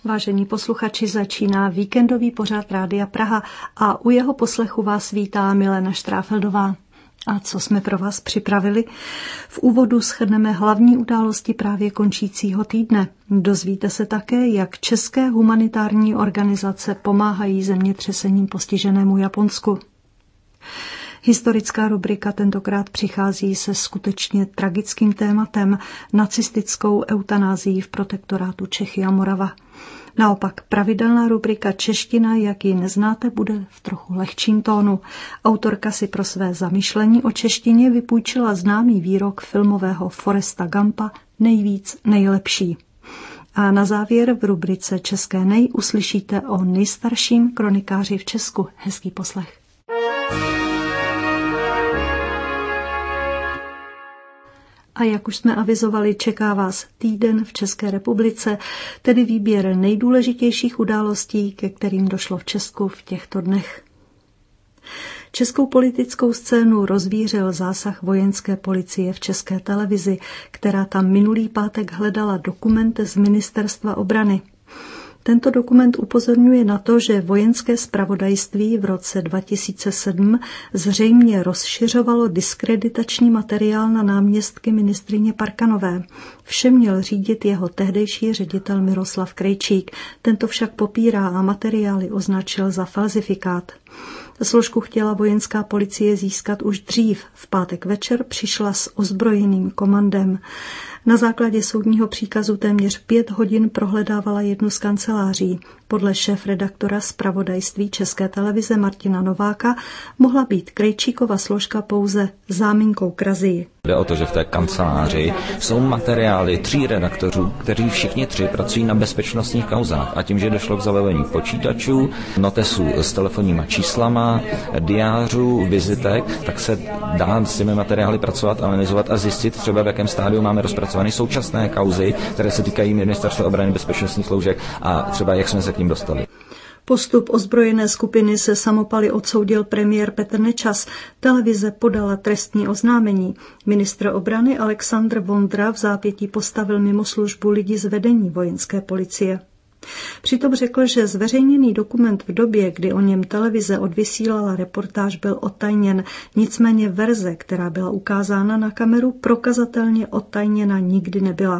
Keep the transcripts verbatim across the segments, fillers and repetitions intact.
Vážení posluchači, začíná víkendový pořad Rádia Praha a u jeho poslechu vás vítá Milena Štráfeldová. A co jsme pro vás připravili? V úvodu shrneme hlavní události právě končícího týdne. Dozvíte se také, jak české humanitární organizace pomáhají zemětřesením postiženému Japonsku. Historická rubrika tentokrát přichází se skutečně tragickým tématem, nacistickou eutanázií v protektorátu Čechy a Morava. Naopak pravidelná rubrika Čeština, jak ji neznáte, bude v trochu lehčím tónu. Autorka si pro své zamyšlení o češtině vypůjčila známý výrok filmového Foresta Gumpa nejvíc nejlepší. A na závěr v rubrice České nej uslyšíte o nejstarším kronikáři v Česku. Hezký poslech. A jak už jsme avizovali, čeká vás týden v České republice, tedy výběr nejdůležitějších událostí, ke kterým došlo v Česku v těchto dnech. Českou politickou scénu rozvířil zásah vojenské policie v České televizi, která tam minulý pátek hledala dokument z Ministerstva obrany. Tento dokument upozorňuje na to, že vojenské zpravodajství v roce dva tisíce sedm zřejmě rozšiřovalo diskreditační materiál na náměstky ministryně Parkanové. Vše měl řídit jeho tehdejší ředitel Miroslav Krejčík. Tento však popírá a materiály označil za falzifikát. Složku chtěla vojenská policie získat už dřív. V pátek večer přišla s ozbrojeným komandem. Na základě soudního příkazu téměř pět hodin prohledávala jednu z kanceláří. Podle šéfredaktora zpravodajství České televize Martina Nováka mohla být Krejčíkova složka pouze záminkou k razii. Jde o to, že v té kanceláři jsou materiály tří redaktorů, kteří všichni tři pracují na bezpečnostních kauzách. A tím, že došlo k zabavení počítačů, notesů s telefonníma číslama, diářů, vizitek, tak se dá s těmi materiály pracovat, analyzovat a zjistit třeba, v jakém stádiu máme rozpracované současné kauzy, které se týkají Ministerstva obrany, bezpečnostních složek a třeba jak jsme se k ním dostali. Postup ozbrojené skupiny se samopaly odsoudil premiér Petr Nečas. Televize podala trestní oznámení. Ministr obrany Alexandr Vondra v zápětí postavil mimo službu lidi z vedení vojenské policie. Přitom řekl, že zveřejněný dokument v době, kdy o něm televize odvysílala reportáž, byl odtajněn. Nicméně verze, která byla ukázána na kameru, prokazatelně odtajněna nikdy nebyla.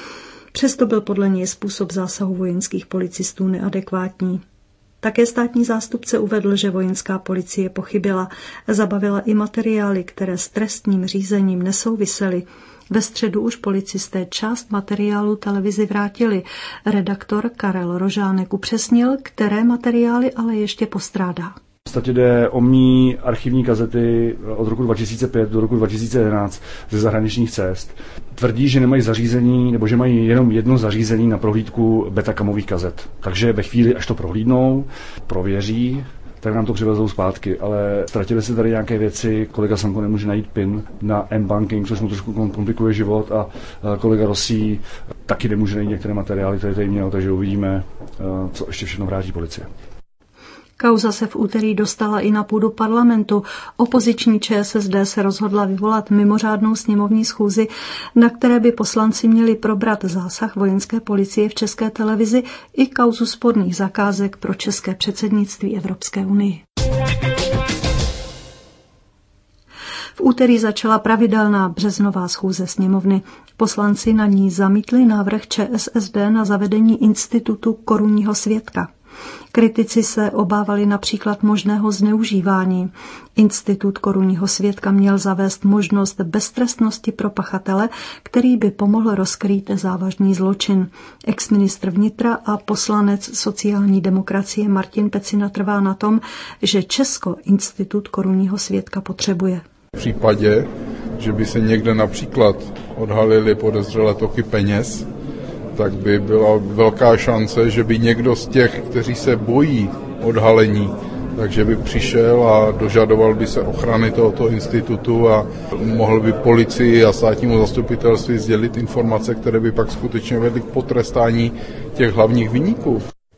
Přesto byl podle něj způsob zásahu vojenských policistů neadekvátní. Také státní zástupce uvedl, že vojenská policie pochybila. Zabavila i materiály, které s trestním řízením nesouvisely. Ve středu už policisté část materiálu televizi vrátili. Redaktor Karel Rožánek upřesnil, které materiály ale ještě postrádá. V podstatě jde o mý archivní kazety od roku dva tisíce pět do roku dva tisíce jedenáct ze zahraničních cest. Tvrdí, že nemají zařízení, nebo že mají jenom jedno zařízení na prohlídku betakamových kazet. Takže ve chvíli, až to prohlídnou, prověří, tak nám to přivezou zpátky, ale ztratili se tady nějaké věci, kolega Sanko nemůže najít PIN na M-banking, což mu trošku komplikuje život a kolega Rosí taky nemůže najít některé materiály, které tady měl, takže uvidíme, co ještě všechno vrátí policie. Kauza se v úterý dostala i na půdu parlamentu. Opoziční ČSSD se rozhodla vyvolat mimořádnou sněmovní schůzi, na které by poslanci měli probrat zásah vojenské policie v České televizi i kauzu sporných zakázek pro české předsednictví Evropské unii. V úterý začala pravidelná březnová schůze sněmovny. Poslanci na ní zamítli návrh ČSSD na zavedení institutu korunního svědka. Kritici se obávali například možného zneužívání. Institut korunního svědka měl zavést možnost beztrestnosti pro pachatele, který by pomohl rozkrýt závažný zločin. Exministr vnitra a poslanec sociální demokracie Martin Pecina trvá na tom, že Česko institut korunního svědka potřebuje. V případě, že by se někde například odhalily podezřelé toky peněz, tak by byla velká šance, že by někdo z těch, kteří se bojí odhalení, takže by přišel a dožadoval by se ochrany tohoto institutu a mohl by policii a státnímu zastupitelství sdělit informace, které by pak skutečně vedly k potrestání těch hlavních viníků.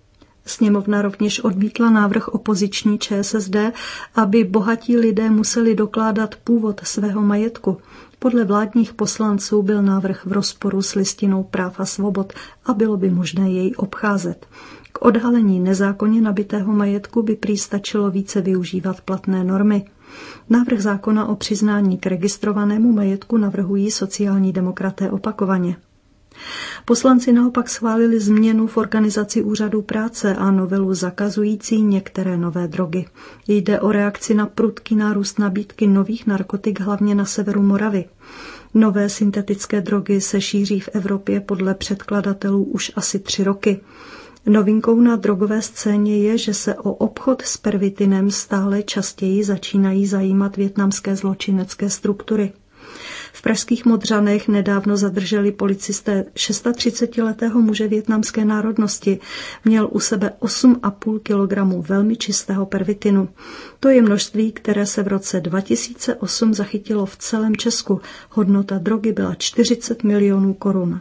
Sněmovna rovněž odmítla návrh opoziční ČSSD, aby bohatí lidé museli dokládat původ svého majetku. Podle vládních poslanců byl návrh v rozporu s listinou práv a svobod a bylo by možné jej obcházet. K odhalení nezákonně nabitého majetku by prý stačilo více využívat platné normy. Návrh zákona o přiznání k registrovanému majetku navrhují sociální demokraté opakovaně. Poslanci naopak schválili změnu v organizaci úřadů práce a novelu zakazující některé nové drogy. Jde o reakci na prudký nárůst nabídky nových narkotik hlavně na severu Moravy. Nové syntetické drogy se šíří v Evropě podle předkladatelů už asi tři roky. Novinkou na drogové scéně je, že se o obchod s pervitinem stále častěji začínají zajímat vietnamské zločinecké struktury. V pražských Modřanech nedávno zadrželi policisté třicetišestiletého muže vietnamské národnosti. Měl u sebe osm a půl kilogramu velmi čistého pervitinu. To je množství, které se v roce dva tisíce osm zachytilo v celém Česku. Hodnota drogy byla čtyřicet milionů korun.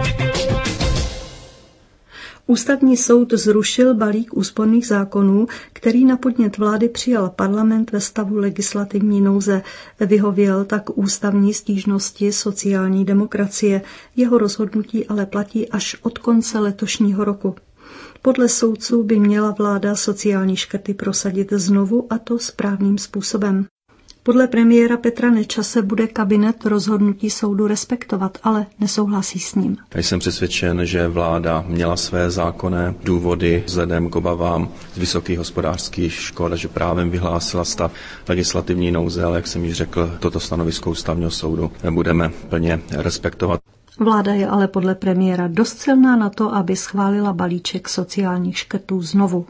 Ústavní soud zrušil balík úsporných zákonů, který na podnět vlády přijal parlament ve stavu legislativní nouze. Vyhověl tak ústavní stížnosti sociální demokracie. Jeho rozhodnutí ale platí až od konce letošního roku. Podle soudců by měla vláda sociální škrty prosadit znovu, a to správným způsobem. Podle premiéra Petra Nečase bude kabinet rozhodnutí soudu respektovat, ale nesouhlasí s ním. Jsem přesvědčen, že vláda měla své zákonné důvody vzhledem k obavám z vysokých hospodářských škod a že právem vyhlásila stav legislativní nouze, ale jak jsem již řekl, toto stanovisko ústavního soudu budeme plně respektovat. Vláda je ale podle premiéra dost silná na to, aby schválila balíček sociálních škrtů znovu.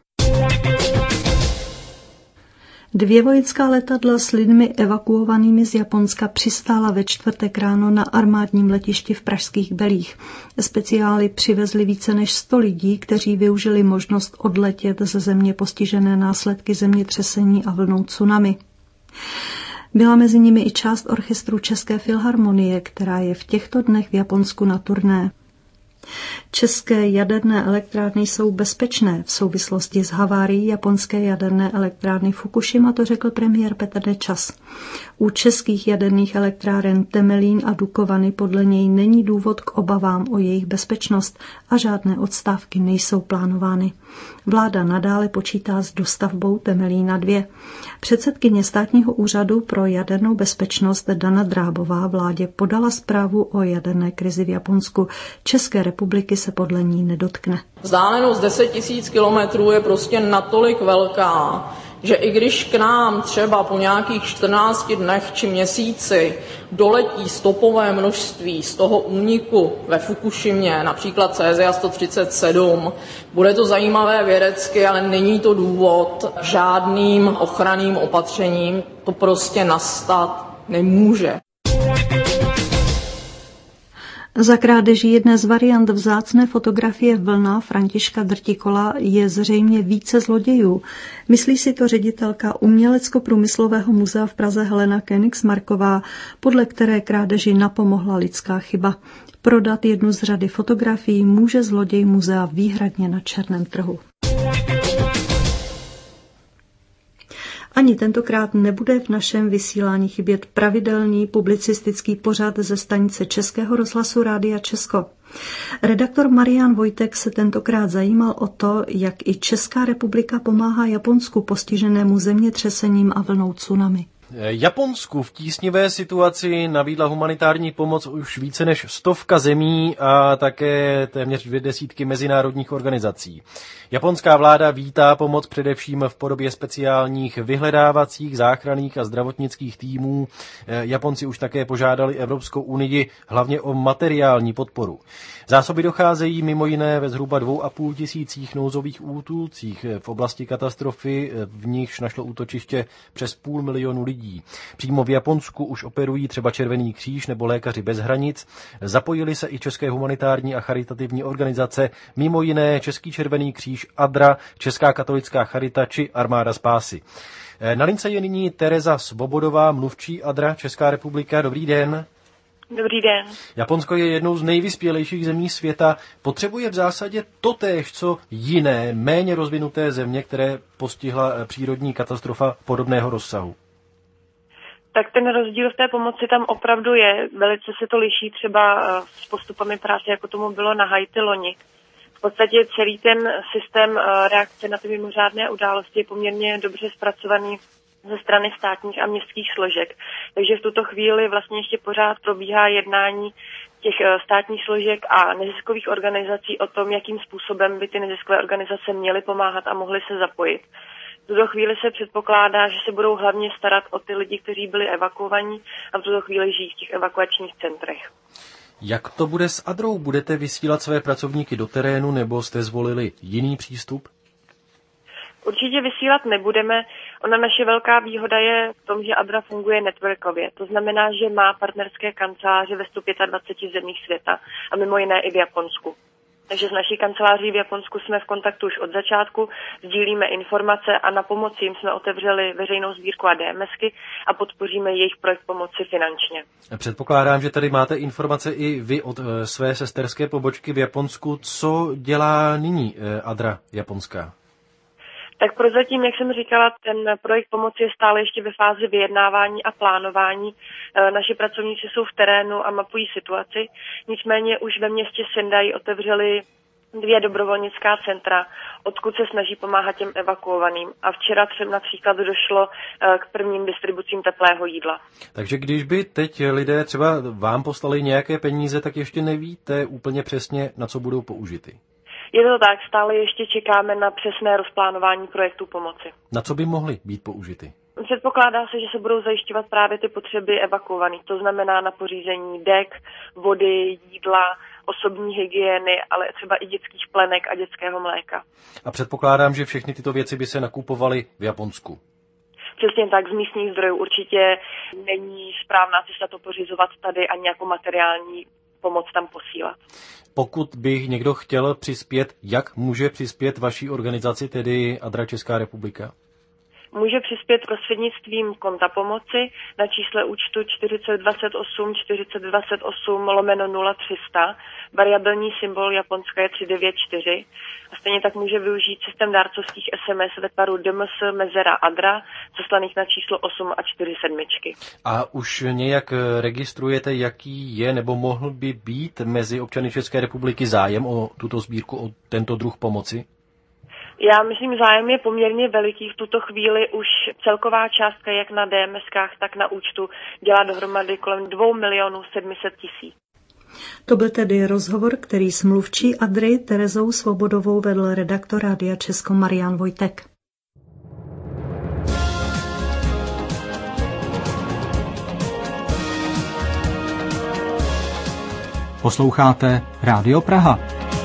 Dvě vojenská letadla s lidmi evakuovanými z Japonska přistála ve čtvrtek ráno na armádním letišti v pražských Belích. Speciály přivezli více než sto lidí, kteří využili možnost odletět ze země postižené následky zemětřesení a vlnou tsunami. Byla mezi nimi i část orchestru České filharmonie, která je v těchto dnech v Japonsku na turné. České jaderné elektrárny jsou bezpečné. V souvislosti s havárií japonské jaderné elektrárny Fukushima to řekl premiér Petr Nečas. U českých jaderných elektráren Temelín a Dukovany podle něj není důvod k obavám o jejich bezpečnost a žádné odstávky nejsou plánovány. Vláda nadále počítá s dostavbou Temelína dva. Předsedkyně Státního úřadu pro jadernou bezpečnost Dana Drábová vládě podala zprávu o jaderné krizi v Japonsku. České republiky se podle ní nedotkne. Vzdálenost deset tisíc kilometrů je prostě natolik velká, že i když k nám třeba po nějakých čtrnácti dnech či měsíci doletí stopové množství z toho úniku ve Fukushimě, například cézia sto třicet sedm, bude to zajímavé vědecky, ale není to důvod žádným ochranným opatřením. To prostě nastat nemůže. Za krádeží jedné z variant vzácné fotografie Vlna Františka Drtikola je zřejmě více zlodějů. Myslí si to ředitelka Umělecko-průmyslového muzea v Praze Helena Königsmarková, podle které krádeži napomohla lidská chyba. Prodat jednu z řady fotografií může zloděj muzea výhradně na černém trhu. Ani tentokrát nebude v našem vysílání chybět pravidelný publicistický pořad ze stanice Českého rozhlasu Rádia Česko. Redaktor Marian Vojtek se tentokrát zajímal o to, jak i Česká republika pomáhá Japonsku postiženému zemětřesením a vlnou tsunami. Japonsku v tísnivé situaci nabídla humanitární pomoc už více než stovka zemí a také téměř dvě desítky mezinárodních organizací. Japonská vláda vítá pomoc především v podobě speciálních vyhledávacích, záchranných a zdravotnických týmů. Japonci už také požádali Evropskou unii hlavně o materiální podporu. Zásoby docházejí mimo jiné ve zhruba dvou a půl tisících nouzových útulcích v oblasti katastrofy, v nichž našlo útočiště přes půl milionu lidí. Přímo v Japonsku už operují třeba Červený kříž nebo Lékaři bez hranic. Zapojili se i české humanitární a charitativní organizace, mimo jiné Český Červený kříž, Adra, Česká katolická charita či Armáda spásy. Na lince je nyní Tereza Svobodová, mluvčí Adra Česká republika. Dobrý den. Dobrý den. Japonsko je jednou z nejvyspělejších zemí světa. Potřebuje v zásadě totéž, co jiné, méně rozvinuté země, které postihla přírodní katastrofa podobného rozsahu? Tak ten rozdíl v té pomoci tam opravdu je. Velice se to liší třeba s postupami práce, jako tomu bylo na Haiti loni. V podstatě celý ten systém reakce na ty mimořádné události je poměrně dobře zpracovaný ze strany státních a městských složek. Takže v tuto chvíli vlastně ještě pořád probíhá jednání těch státních složek a neziskových organizací o tom, jakým způsobem by ty neziskové organizace měly pomáhat a mohly se zapojit. V tuto chvíli se předpokládá, že se budou hlavně starat o ty lidi, kteří byli evakuovaní a v tuto chvíli žijí v těch evakuačních centrech. Jak to bude s Adrou? Budete vysílat své pracovníky do terénu nebo jste zvolili jiný přístup? Určitě vysílat nebudeme. Ona naše velká výhoda je v tom, že Adra funguje networkově. To znamená, že má partnerské kanceláře ve sto dvacet pěti zemích světa a mimo jiné i v Japonsku. Takže s naší kanceláří v Japonsku jsme v kontaktu už od začátku, sdílíme informace a na pomoci jim jsme otevřeli veřejnou sbírku a DMSky a podpoříme jejich projekt pomoci finančně. Předpokládám, že tady máte informace i vy od své sesterské pobočky v Japonsku. Co dělá nyní Adra japonská? Tak prozatím, jak jsem říkala, ten projekt pomoci je stále ještě ve fázi vyjednávání a plánování. Naši pracovníci jsou v terénu a mapují situaci. Nicméně už ve městě Sendai otevřeli dvě dobrovolnická centra, odkud se snaží pomáhat těm evakuovaným. A včera třeba například došlo k prvním distribucím teplého jídla. Takže když by teď lidé třeba vám poslali nějaké peníze, tak ještě nevíte úplně přesně, na co budou použity. Je to tak, stále ještě čekáme na přesné rozplánování projektů pomoci. Na co by mohly být použity? Předpokládá se, že se budou zajišťovat právě ty potřeby evakuovaných, to znamená na pořízení dek, vody, jídla, osobní hygieny, ale třeba i dětských plenek a dětského mléka. A předpokládám, že všechny tyto věci by se nakupovaly v Japonsku. Přesně tak, z místních zdrojů určitě není správná cesta to pořizovat tady ani jako materiální pomoc tam posílat. Pokud by někdo chtěl přispět, jak může přispět vaší organizaci, tedy Adra Česká republika? Může přispět prostřednictvím konta pomoci na čísle účtu čtyřicet dvacet osm čtyřicet dvacet osm lomeno nula tři sta. Variabilní symbol Japonska je tři devět čtyři. A stejně tak může využít systém dárcovských es em es ve tvaru D M S mezera Adra, zaslaných na číslo osm a čtyři sedmičky. A už nějak registrujete, jaký je nebo mohl by být mezi občany České republiky zájem o tuto sbírku, o tento druh pomoci? Já myslím, zájem je poměrně veliký. V tuto chvíli už celková částka jak na DMSkách, tak na účtu dělá dohromady kolem dvou milionů sedm set tisíc. To byl tedy rozhovor, který s mluvčí Adry Terezou Svobodovou vedl redaktor Rádia Česko Marián Vojtek. Posloucháte Rádio Praha.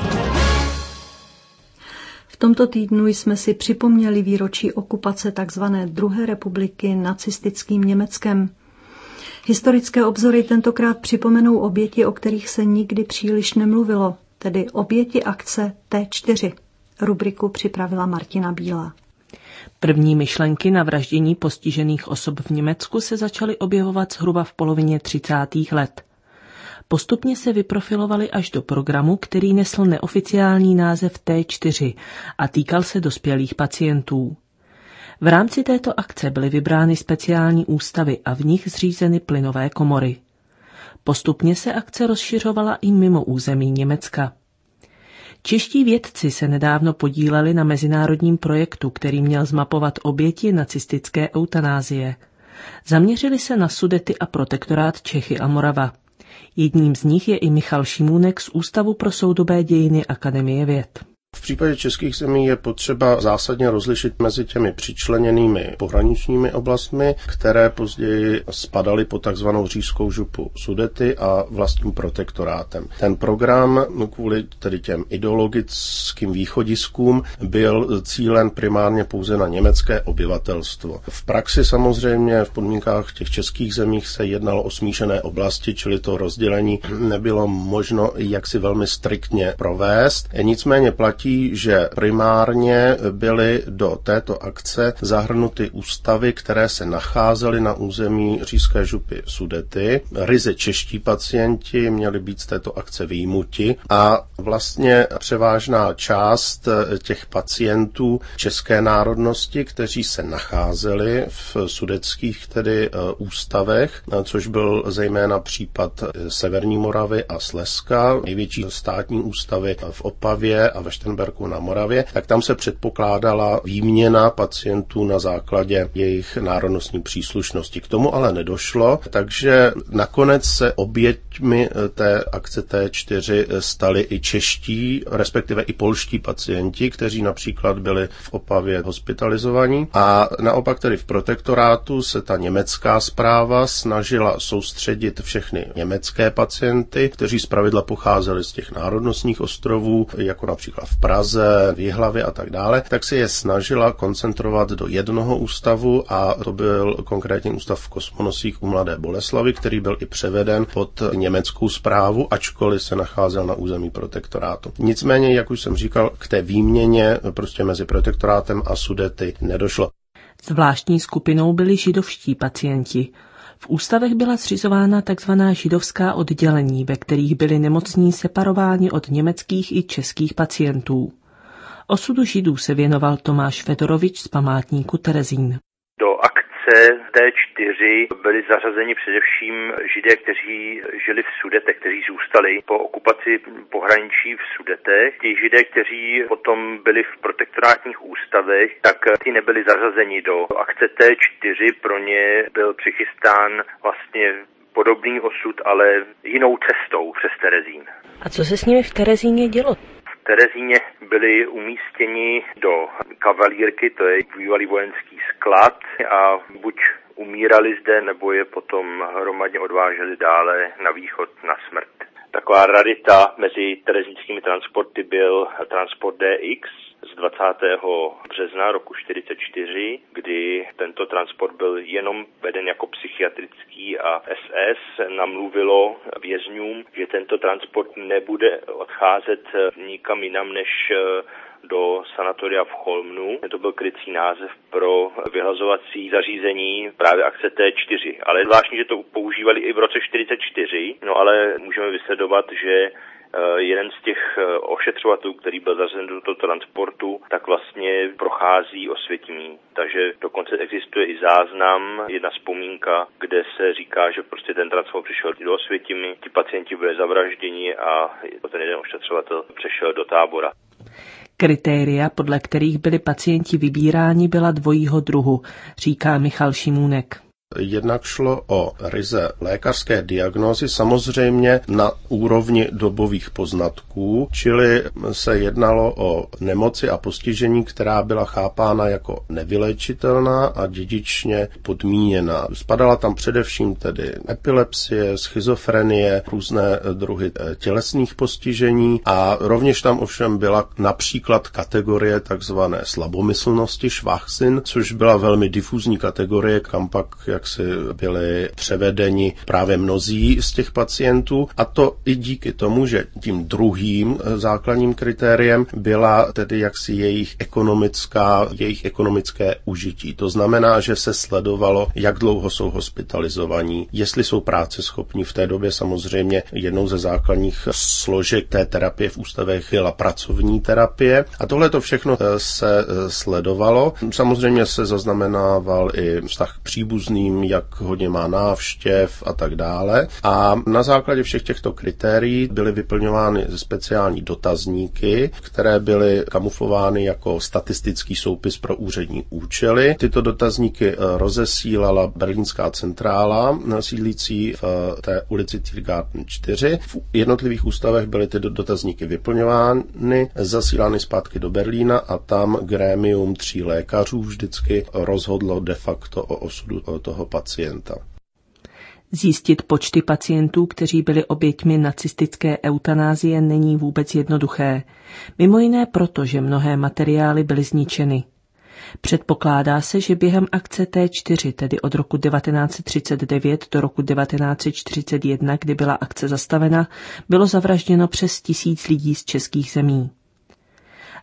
V tomto týdnu jsme si připomněli výročí okupace tzv. Druhé republiky nacistickým Německem. Historické obzory tentokrát připomenou oběti, o kterých se nikdy příliš nemluvilo, tedy oběti akce T čtyři. Rubriku připravila Martina Bílá. První myšlenky na vraždění postižených osob v Německu se začaly objevovat zhruba v polovině třicátých let. Postupně se vyprofilovali až do programu, který nesl neoficiální název T čtyři a týkal se dospělých pacientů. V rámci této akce byly vybrány speciální ústavy a v nich zřízeny plynové komory. Postupně se akce rozšiřovala i mimo území Německa. Čeští vědci se nedávno podíleli na mezinárodním projektu, který měl zmapovat oběti nacistické eutanázie. Zaměřili se na Sudety a protektorát Čechy a Morava. Jedním z nich je i Michal Šimůnek z Ústavu pro soudobé dějiny Akademie věd. V případě českých zemí je potřeba zásadně rozlišit mezi těmi přičleněnými pohraničními oblastmi, které později spadaly pod takzvanou říšskou župu Sudety a vlastním protektorátem. Ten program kvůli tedy těm ideologickým východiskům byl cílen primárně pouze na německé obyvatelstvo. V praxi samozřejmě v podmínkách těch českých zemích se jednalo o smíšené oblasti, čili to rozdělení nebylo možno jaksi velmi striktně provést. Nicméně platí, platí, že primárně byly do této akce zahrnuty ústavy, které se nacházely na území říšské župy Sudety. Ryze čeští pacienti měli být z této akce vyjmuti a vlastně převážná část těch pacientů české národnosti, kteří se nacházeli v sudetských tedy ústavech, což byl zejména případ Severní Moravy a Slezska, největší státní ústavy v Opavě a ve Šternberku na Moravě, tak tam se předpokládala výměna pacientů na základě jejich národnostní příslušnosti. K tomu ale nedošlo, takže nakonec se oběťmi té akce T čtyři stali i čeští, respektive i polští pacienti, kteří například byli v Opavě hospitalizovaní. A naopak tedy v protektorátu se ta německá správa snažila soustředit všechny německé pacienty, kteří zpravidla pocházeli z těch národnostních ostrovů, jako například v Praze, v Jihlavě a tak dále, tak se je snažila koncentrovat do jednoho ústavu a to byl konkrétně ústav v Kosmonosích u Mladé Boleslavi, který byl i převeden pod německou správu, ačkoliv se nacházel na území protektorátu. Nicméně, jak už jsem říkal, k té výměně prostě mezi protektorátem a Sudety nedošlo. Zvláštní skupinou byli židovští pacienti. V ústavech byla zřizována tzv. Židovská oddělení, ve kterých byli nemocní separováni od německých i českých pacientů. Osudu židů se věnoval Tomáš Fedorovič z památníku Terezín. Do akce T čtyři byli zařazeni především Židé, kteří žili v Sudetech, kteří zůstali po okupaci pohraničí v Sudetech. Ti Židé, kteří potom byli v protektorátních ústavech, tak ti nebyli zařazeni do akce T čtyři. Pro ně byl přichystán vlastně podobný osud, ale jinou cestou přes Terezín. A co se s nimi v Terezíně dělo? V Terezíně byli umístěni do kavalírky, to je bývalý vojenský sklad, a buď umírali zde, nebo je potom hromadně odváželi dále na východ na smrt. Taková rarita mezi terezínskými transporty byl transport D X z dvacátého března roku čtyřicet čtyři, kdy tento transport byl jenom veden jako psychiatrický a S S namluvilo vězňům, že tento transport nebude odcházet nikam jinam než do sanatoria v Cholmnu. To byl krycí název pro vyhlazovací zařízení právě akce T čtyři. Ale zvláštní, že to používali i v roce čtyřicet čtyři, no ale můžeme vysledovat, že jeden z těch ošetřovatelů, který byl zařazen do toho transportu, tak vlastně prochází Osvětimí. Takže dokonce existuje i záznam, jedna vzpomínka, kde se říká, že prostě ten transport přišel do Osvětimi, ti pacienti byli zavražděni a ten jeden ošetřovatel přešel do Tábora. Kritéria, podle kterých byli pacienti vybíráni, byla dvojího druhu, říká Michal Šimůnek. Jednak šlo o ryze lékařské diagnózy, samozřejmě na úrovni dobových poznatků, čili se jednalo o nemoci a postižení, která byla chápána jako nevyléčitelná a dědičně podmíněná. Spadala tam především tedy epilepsie, schizofrenie, různé druhy tělesných postižení a rovněž tam ovšem byla například kategorie takzvané slabomyslnosti, Schwachsinn, což byla velmi difuzní kategorie, kam pak jak si byli převedeni právě mnozí z těch pacientů, a to i díky tomu, že tím druhým základním kritériem byla tedy jaksi jejich ekonomická, jejich ekonomické užití. To znamená, že se sledovalo, jak dlouho jsou hospitalizovaní, jestli jsou práceschopní. V té době samozřejmě jednou ze základních složek té terapie v ústavech byla pracovní terapie a tohle to všechno se sledovalo. Samozřejmě se zaznamenával i vztah k příbuzným, jak hodně má návštěv a tak dále. A na základě všech těchto kritérií byly vyplňovány speciální dotazníky, které byly kamuflovány jako statistický soupis pro úřední účely. Tyto dotazníky rozesílala berlínská centrála, sídlící v té ulici Tiergarten čtyři. V jednotlivých ústavech byly ty dotazníky vyplňovány, zasílány zpátky do Berlína a tam grémium tří lékařů vždycky rozhodlo de facto o osudu toho pacienta. Zjistit počty pacientů, kteří byli oběťmi nacistické eutanázie, není vůbec jednoduché. Mimo jiné proto, že mnohé materiály byly zničeny. Předpokládá se, že během akce T čtyři, tedy od roku devatenáct set třicet devět do roku devatenáct set čtyřicet jedna, kdy byla akce zastavena, bylo zavražděno přes tisíc lidí z českých zemí.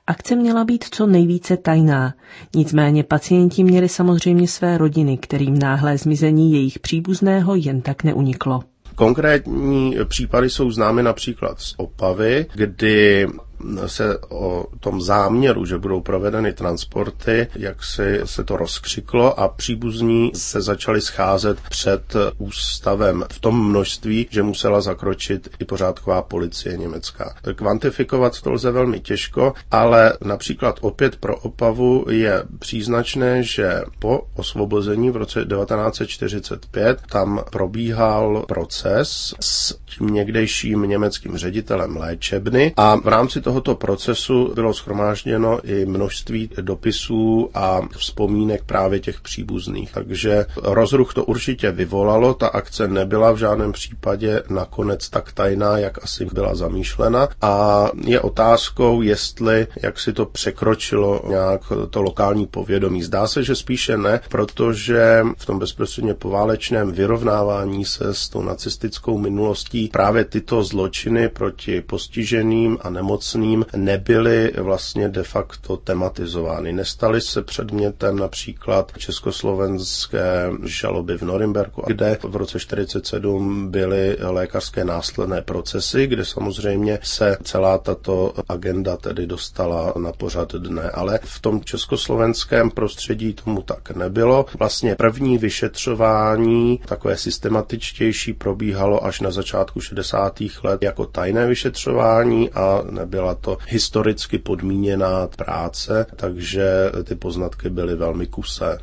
Akce měla být co nejvíce tajná, nicméně pacienti měli samozřejmě své rodiny, kterým náhlé zmizení jejich příbuzného jen tak neuniklo. Konkrétní případy jsou známy například z Opavy, kdy se o tom záměru, že budou provedeny transporty, jak si se to rozkřiklo a příbuzní se začali scházet před ústavem v tom množství, že musela zakročit i pořádková policie německá. Kvantifikovat to lze velmi těžko, ale například opět pro Opavu je příznačné, že po osvobození v roce devatenáct set čtyřicet pět tam probíhal proces s tím někdejším německým ředitelem léčebny a v rámci tohoto procesu bylo shromážděno i množství dopisů a vzpomínek právě těch příbuzných. Takže rozruch to určitě vyvolalo, ta akce nebyla v žádném případě nakonec tak tajná, jak asi byla zamýšlena a je otázkou, jestli jak si to překročilo nějak to lokální povědomí. Zdá se, že spíše ne, protože v tom bezprostředně poválečném vyrovnávání se s tou nacistickou minulostí právě tyto zločiny proti postiženým a nemocným nebyly vlastně de facto tematizovány. Nestaly se předmětem například československé žaloby v Norimberku, kde v roce čtyřicet sedm byly lékařské následné procesy, kde samozřejmě se celá tato agenda tedy dostala na pořad dne. Ale v tom československém prostředí tomu tak nebylo. Vlastně první vyšetřování, takové systematičtější, probíhalo až na začátku šedesátých let jako tajné vyšetřování a nebyla to historicky podmíněná práce, takže ty poznatky byly velmi kusé.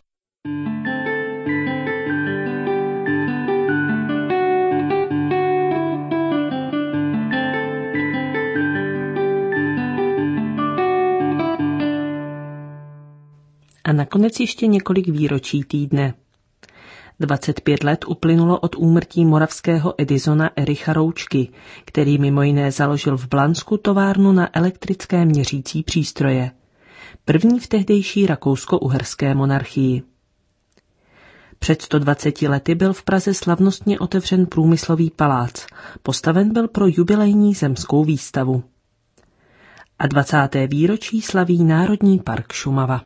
A nakonec ještě několik výročí týdne. dvacet pět let uplynulo od úmrtí moravského Edisona Ericha Roučky, který mimo jiné založil v Blansku továrnu na elektrické měřící přístroje. První v tehdejší rakousko-uherské monarchii. Před sto dvaceti lety byl v Praze slavnostně otevřen průmyslový palác. Postaven byl pro jubilejní zemskou výstavu. A dvacáté výročí slaví Národní park Šumava.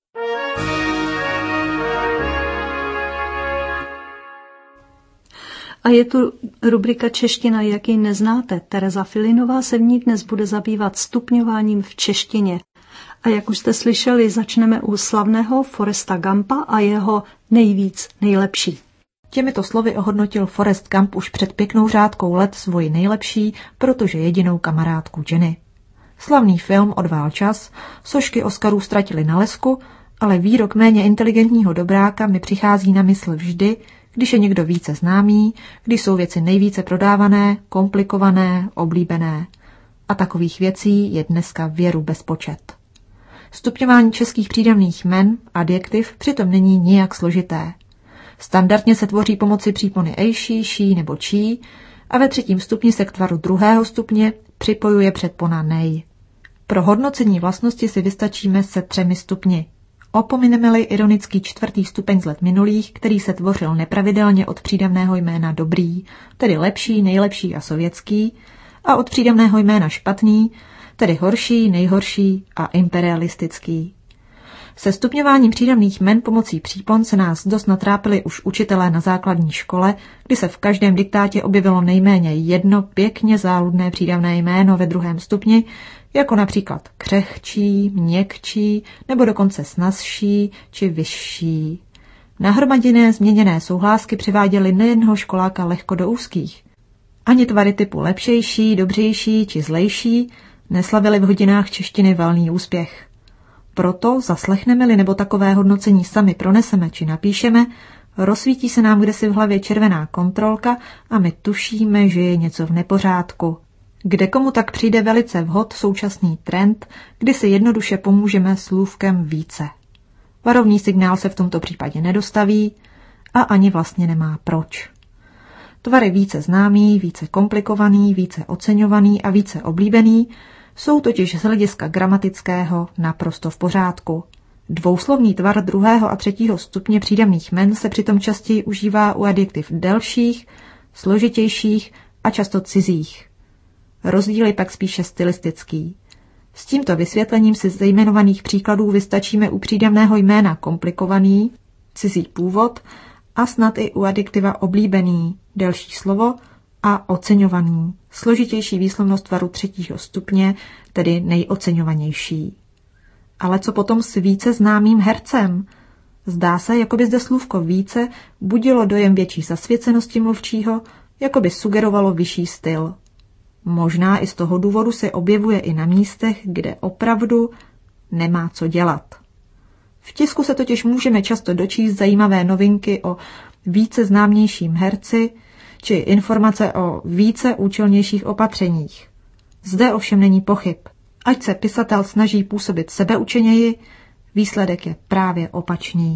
A je tu rubrika Čeština, jak ji neznáte. Tereza Filinová se v ní dnes bude zabývat stupňováním v češtině. A jak už jste slyšeli, začneme u slavného Foresta Gumpa a jeho nejvíc nejlepší. Těmito slovy ohodnotil Forrest Gump už před pěknou řádkou let svoji nejlepší, protože jedinou kamarádku Jenny. Slavný film odvál čas, sošky Oscarů ztratili na lesku, ale výrok méně inteligentního dobráka mi přichází na mysl vždy, když je někdo více známý, když jsou věci nejvíce prodávané, komplikované, oblíbené. A takových věcí je dneska věru bezpočet. Stupňování českých přídavných jmen, adjektiv, přitom není nijak složité. Standardně se tvoří pomocí přípony ejší, ší nebo čí a ve třetím stupni se k tvaru druhého stupně připojuje předpona nej. Pro hodnocení vlastnosti si vystačíme se třemi stupni. Opomineme-li ironický čtvrtý stupeň z let minulých, který se tvořil nepravidelně od přídavného jména dobrý, tedy lepší, nejlepší a sovětský, a od přídavného jména špatný, tedy horší, nejhorší a imperialistický. Se stupňováním přídavných jmen pomocí přípon se nás dost natrápili už učitelé na základní škole, kdy se v každém diktátě objevilo nejméně jedno pěkně záludné přídavné jméno ve druhém stupni, jako například křehčí, měkčí nebo dokonce snazší či vyšší. Nahromaděné změněné souhlásky přiváděly nejednoho školáka lehko do úzkých. Ani tvary typu lepšejší, dobřejší či zlejší neslavily v hodinách češtiny valný úspěch. Proto zaslechneme-li nebo takové hodnocení sami proneseme či napíšeme, rozsvítí se nám kdesi v hlavě červená kontrolka a my tušíme, že je něco v nepořádku. Kde komu tak přijde velice vhod současný trend, kdy si jednoduše pomůžeme slůvkem více. Varovný signál se v tomto případě nedostaví a ani vlastně nemá proč. Tvary více známý, více komplikovaný, více oceňovaný a více oblíbený jsou totiž z hlediska gramatického naprosto v pořádku. Dvouslovný tvar druhého a třetího stupně přídavných jmen se přitom častěji užívá u adjektiv delších, složitějších a často cizích. Rozdíl je pak spíše stylistický. S tímto vysvětlením si ze jmenovaných příkladů vystačíme u přídavného jména komplikovaný, cizí původ a snad i u adjektiva oblíbený, delší slovo, a oceňovaný, složitější výslovnost tvaru třetího stupně, tedy nejoceňovanější. Ale co potom s více známým hercem? Zdá se, jako by zde slůvko více budilo dojem větší zasvěcenosti mluvčího, jako by sugerovalo vyšší styl. Možná i z toho důvodu se objevuje i na místech, kde opravdu nemá co dělat. V tisku se totiž můžeme často dočíst zajímavé novinky o více známějším herci či informace o více účelnějších opatřeních. Zde ovšem není pochyb. Ať se pisatel snaží působit sebeučeněji, výsledek je právě opačný.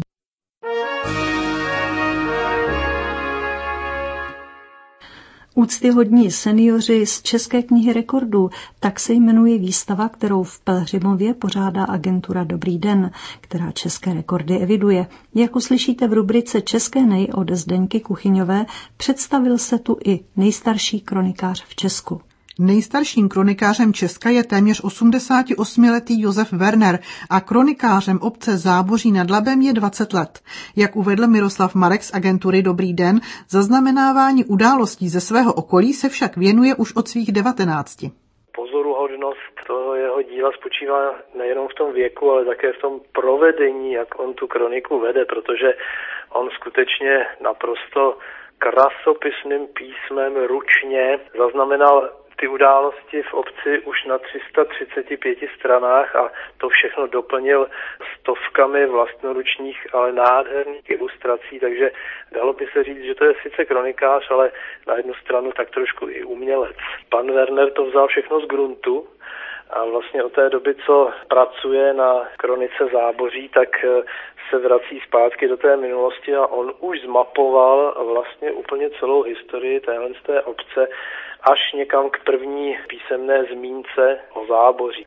Úctyhodní seniori z České knihy rekordů, tak se jmenuje výstava, kterou v Pelhřimově pořádá agentura Dobrý den, která české rekordy eviduje. Jak uslyšíte v rubrice České nej od Zdeňky Kuchyňové, představil se tu i nejstarší kronikář v Česku. Nejstarším kronikářem Česka je téměř osmdesátiosmiletý Josef Werner a kronikářem obce Záboří nad Labem je dvacet let. Jak uvedl Miroslav Marek z agentury Dobrý den, zaznamenávání událostí ze svého okolí se však věnuje už od svých devatenácti. Pozoruhodnost toho jeho díla spočívá nejenom v tom věku, ale také v tom provedení, jak on tu kroniku vede, protože on skutečně naprosto krasopisným písmem ručně zaznamenal ty události v obci už na tři sta třiceti pěti stranách a to všechno doplnil stovkami vlastnoručních, ale nádherných ilustrací, takže dalo by se říct, že to je sice kronikář, ale na jednu stranu tak trošku i umělec. Pan Werner to vzal všechno z gruntu a vlastně od té doby, co pracuje na kronice Záboří, tak se vrací zpátky do té minulosti a on už zmapoval vlastně úplně celou historii téhle z té obce až někam k první písemné zmínce o Záboří.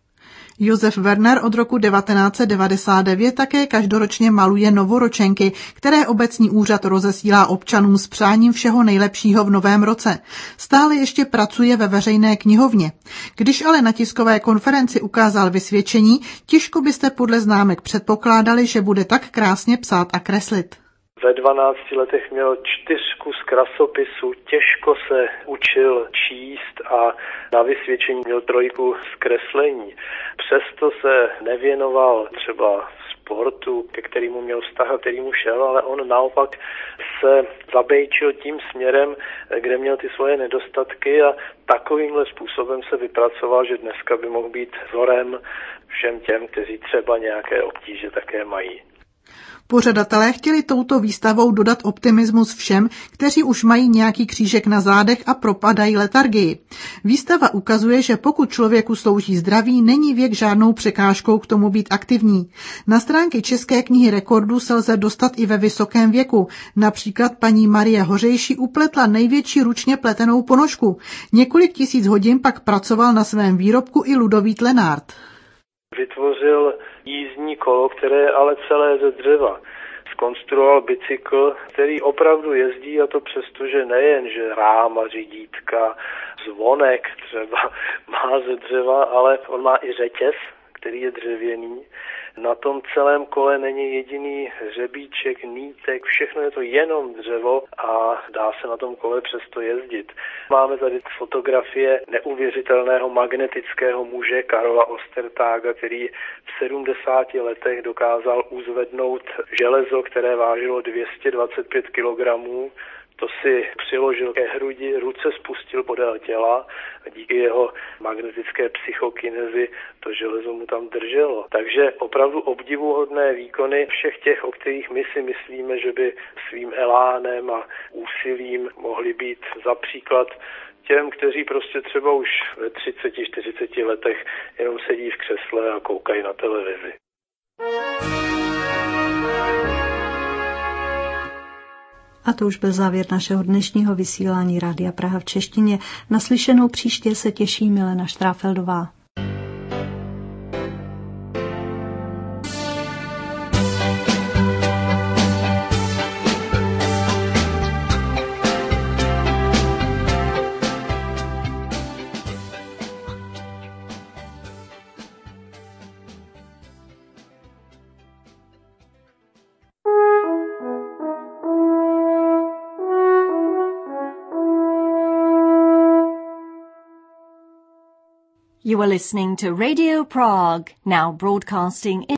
Josef Werner od roku devatenáct set devadesát devět také každoročně maluje novoročenky, které obecní úřad rozesílá občanům s přáním všeho nejlepšího v novém roce. Stále ještě pracuje ve veřejné knihovně. Když ale na tiskové konferenci ukázal vysvědčení, těžko byste podle známek předpokládali, že bude tak krásně psát a kreslit. Ve dvanácti letech měl čtyřku z krasopisu, těžko se učil číst a na vysvědčení měl trojku z kreslení. Přesto se nevěnoval třeba sportu, ke kterému měl vztah a kterému šel, ale on naopak se zabejčil tím směrem, kde měl ty svoje nedostatky a takovýmhle způsobem se vypracoval, že dneska by mohl být vzorem všem těm, kteří třeba nějaké obtíže také mají. Pořadatelé chtěli touto výstavou dodat optimismus všem, kteří už mají nějaký křížek na zádech a propadají letargii. Výstava ukazuje, že pokud člověku slouží zdraví, není věk žádnou překážkou k tomu být aktivní. Na stránky České knihy rekordů se lze dostat i ve vysokém věku. Například paní Marie Hořejší upletla největší ručně pletenou ponožku. Několik tisíc hodin pak pracoval na svém výrobku i Ludovít Lenart. Vytvořil jízdní kolo, které je ale celé ze dřeva. Zkonstruoval bicykl, který opravdu jezdí, a to přesto, že nejen, že ráma, řídítka, zvonek třeba má ze dřeva, ale on má i řetěz, který je dřevěný. Na tom celém kole není jediný hřebíček, nítek, všechno je to jenom dřevo a dá se na tom kole přesto jezdit. Máme tady fotografie neuvěřitelného magnetického muže Karola Ostertága, který v sedmdesáti letech dokázal uzvednout železo, které vážilo dvě stě dvacet pět kilogramů. To si přiložil ke hrudi, ruce spustil podél těla a díky jeho magnetické psychokinezi to železo mu tam drželo. Takže opravdu obdivuhodné výkony všech těch, o kterých my si myslíme, že by svým elánem a úsilím mohli být za příklad těm, kteří prostě třeba už ve třiceti, čtyřiceti letech jenom sedí v křesle a koukají na televizi. A to už byl závěr našeho dnešního vysílání Rádia Praha v češtině. Naslyšenou příště se těší Milena Štráfeldová. You are listening to Radio Prague, now broadcasting in